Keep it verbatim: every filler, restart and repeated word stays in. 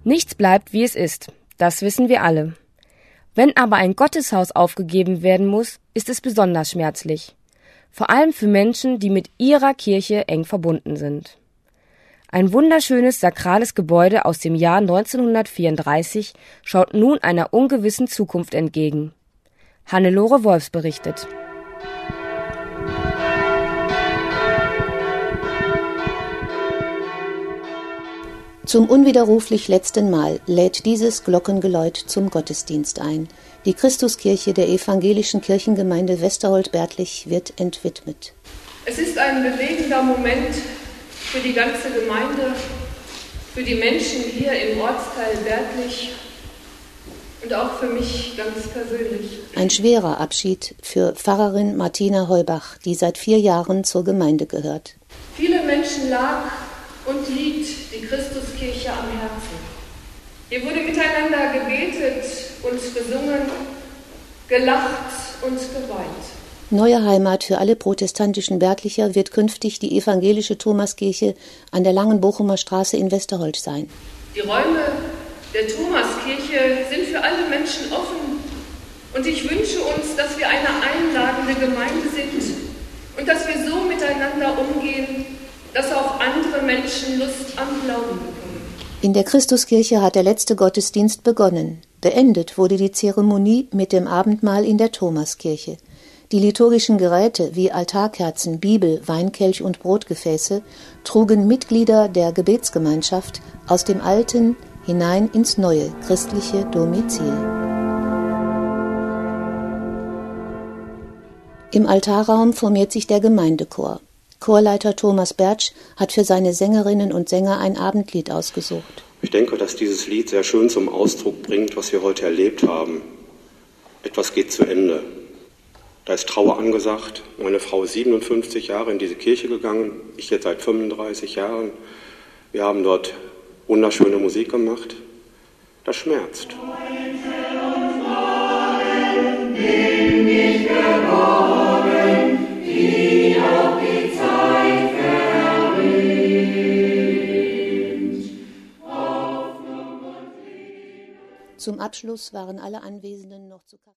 Nichts bleibt, wie es ist. Das wissen wir alle. Wenn aber ein Gotteshaus aufgegeben werden muss, ist es besonders schmerzlich. Vor allem für Menschen, die mit ihrer Kirche eng verbunden sind. Ein wunderschönes sakrales Gebäude aus dem Jahr neunzehnhundertvierunddreißig schaut nun einer ungewissen Zukunft entgegen. Hannelore Wolfs berichtet. Zum unwiderruflich letzten Mal lädt dieses Glockengeläut zum Gottesdienst ein. Die Christuskirche der evangelischen Kirchengemeinde Westerhold-Bärtlich wird entwidmet. Es ist ein bewegender Moment für die ganze Gemeinde, für die Menschen hier im Ortsteil Bärtlich und auch für mich ganz persönlich. Ein schwerer Abschied für Pfarrerin Martina Heubach, die seit vier Jahren zur Gemeinde gehört. Viele Menschen lag und liegt die Christuskirche am Herzen. Hier wurde miteinander gebetet und gesungen, gelacht und geweint. Neue Heimat für alle protestantischen Bärtlicher wird künftig die evangelische Thomaskirche an der Langen Bochumer Straße in Westerhold sein. Die Räume der Thomaskirche sind für alle Menschen offen und ich wünsche uns, dass wir eine einladende Gemeinde sind und dass wir so miteinander umgehen, dass auch andere Menschen Lust am Glauben bekommen. In der Christuskirche hat der letzte Gottesdienst begonnen. Beendet wurde die Zeremonie mit dem Abendmahl in der Thomaskirche. Die liturgischen Geräte wie Altarkerzen, Bibel, Weinkelch und Brotgefäße trugen Mitglieder der Gebetsgemeinschaft aus dem alten hinein ins neue christliche Domizil. Im Altarraum formiert sich der Gemeindechor. Chorleiter Thomas Bertsch hat für seine Sängerinnen und Sänger ein Abendlied ausgesucht. Ich denke, dass dieses Lied sehr schön zum Ausdruck bringt, was wir heute erlebt haben. Etwas geht zu Ende. Da ist Trauer angesagt. Meine Frau ist siebenundfünfzig Jahre in diese Kirche gegangen, ich jetzt seit fünfunddreißig Jahren. Wir haben dort wunderschöne Musik gemacht. Das schmerzt. Bin ich geborgen, die auch die Zeit verringt. Zum Abschluss waren alle Anwesenden noch zu